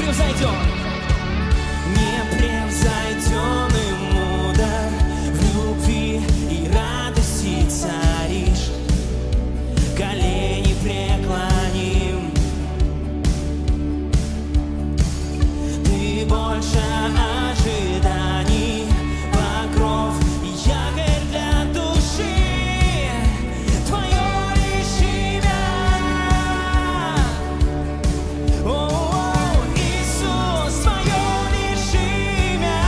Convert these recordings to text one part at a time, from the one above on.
непревзойден, непревзойденный мудр, в любви и радости царишь, колени преклоним. Ты больше ожиданий, покров и якорь для души, твое лишь имя. О, Иисус, твое лишь имя.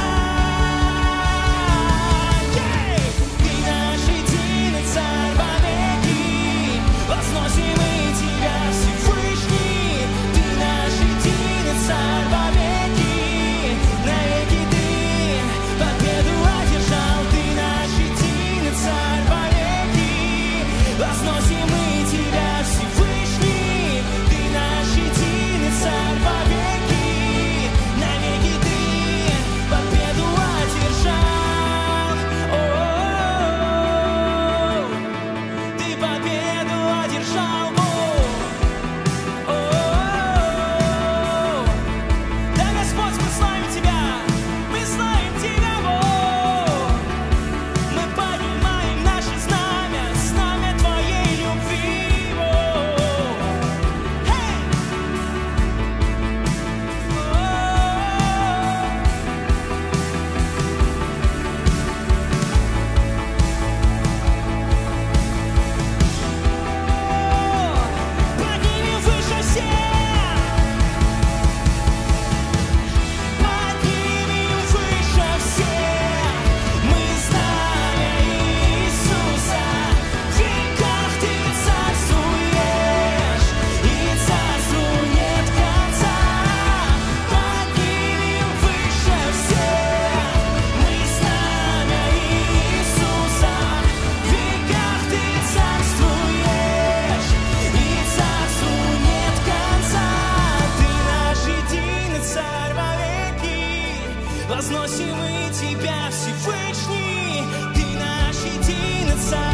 Ты наш единый царь вовеки, возносим мы тебя, Всевышний. Ты наш единый царь вовеки, навеки ты победу одержал. Ты наш единый царь вовеки, возносим мы тебя, Всевышний. Ты наш единый царь вовеки, навеки ты победу одержал. О-о-о, ты победу одержал, Бог. О-о-о, да, Господь, мы славим Тебя, Бог. Мы поднимаем наше знамя, знамя Твоей любви, Бог. Hey! Поднимем выше всех, поднимем выше всех. Мы знамя Иисуса, в веках ты царствуешь, и царству нет конца. Поднимем выше всех, мы знамя Иисуса, в веках ты царствуешь, и царству нет конца. Ты наш единый царь вовеки, возносим мы тебя, Всевышний. Ты наш единый царь.